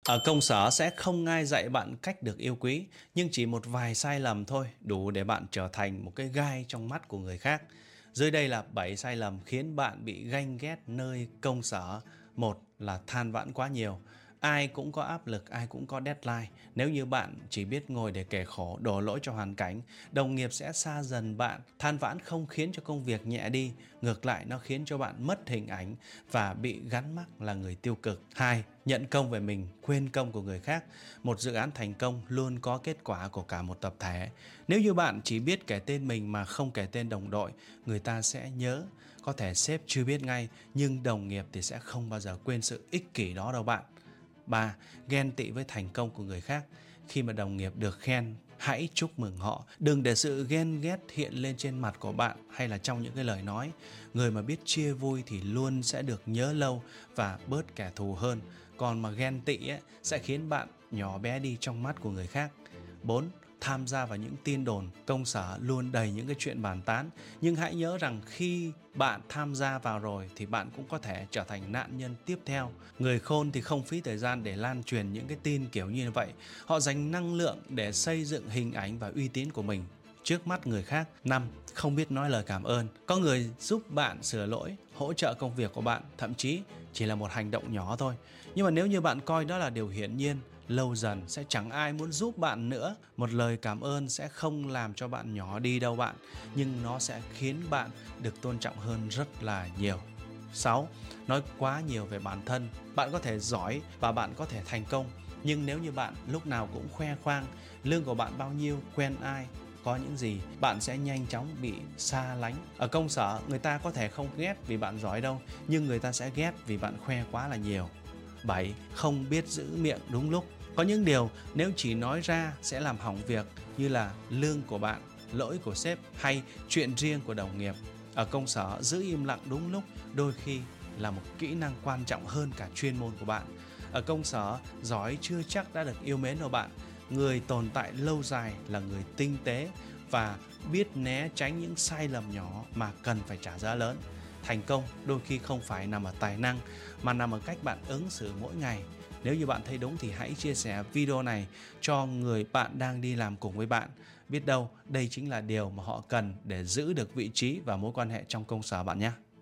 Ở công sở sẽ không ai dạy bạn cách được yêu quý, nhưng chỉ một vài sai lầm thôi đủ để bạn trở thành một cái gai trong mắt của người khác. Dưới đây là 7 sai lầm khiến bạn bị ganh ghét nơi công sở. Một là than vãn quá nhiều. Ai cũng có áp lực, ai cũng có deadline. Nếu như bạn chỉ biết ngồi để kể khổ, đổ lỗi cho hoàn cảnh, đồng nghiệp sẽ xa dần bạn. Than vãn không khiến cho công việc nhẹ đi, ngược lại nó khiến cho bạn mất hình ảnh và bị gắn mác là người tiêu cực. 2. Nhận công về mình, quên công của người khác. Một dự án thành công luôn có kết quả của cả một tập thể. Nếu như bạn chỉ biết kể tên mình mà không kể tên đồng đội, người ta sẽ nhớ. Có thể sếp chưa biết ngay, nhưng đồng nghiệp thì sẽ không bao giờ quên sự ích kỷ đó đâu bạn. 3. Ghen tị với thành công của người khác. Khi mà đồng nghiệp được khen, hãy chúc mừng họ. Đừng để sự ghen ghét hiện lên trên mặt của bạn hay là trong những cái lời nói. Người mà biết chia vui thì luôn sẽ được nhớ lâu và bớt kẻ thù hơn. Còn mà ghen tị sẽ khiến bạn nhỏ bé đi trong mắt của người khác. 4. Tham gia vào những tin đồn. Công sở luôn đầy những cái chuyện bàn tán, nhưng hãy nhớ rằng khi bạn tham gia vào rồi thì bạn cũng có thể trở thành nạn nhân tiếp theo. Người khôn thì không phí thời gian để lan truyền những cái tin kiểu như vậy. Họ dành năng lượng để xây dựng hình ảnh và uy tín của mình trước mắt người khác. 5. Không biết nói lời cảm ơn. Có người giúp bạn sửa lỗi, hỗ trợ công việc của bạn, thậm chí chỉ là một hành động nhỏ thôi. Nhưng mà nếu như bạn coi đó là điều hiển nhiên, lâu dần sẽ chẳng ai muốn giúp bạn nữa. Một lời cảm ơn sẽ không làm cho bạn nhỏ đi đâu bạn, nhưng nó sẽ khiến bạn được tôn trọng hơn rất là nhiều. 6. Nói quá nhiều về bản thân. Bạn có thể giỏi và bạn có thể thành công, nhưng nếu như bạn lúc nào cũng khoe khoang lương của bạn bao nhiêu, quen ai, có những gì, bạn sẽ nhanh chóng bị xa lánh. Ở công sở, người ta có thể không ghét vì bạn giỏi đâu, nhưng người ta sẽ ghét vì bạn khoe quá là nhiều. 7. Không biết giữ miệng đúng lúc. Có những điều nếu chỉ nói ra sẽ làm hỏng việc, như là lương của bạn, lỗi của sếp hay chuyện riêng của đồng nghiệp. Ở công sở, giữ im lặng đúng lúc đôi khi là một kỹ năng quan trọng hơn cả chuyên môn của bạn. Ở công sở, giỏi chưa chắc đã được yêu mến đâu bạn. Người tồn tại lâu dài là người tinh tế và biết né tránh những sai lầm nhỏ mà cần phải trả giá lớn. Thành công đôi khi không phải nằm ở tài năng mà nằm ở cách bạn ứng xử mỗi ngày. Nếu như bạn thấy đúng thì hãy chia sẻ video này cho người bạn đang đi làm cùng với bạn. Biết đâu đây chính là điều mà họ cần để giữ được vị trí và mối quan hệ trong công sở bạn nhé.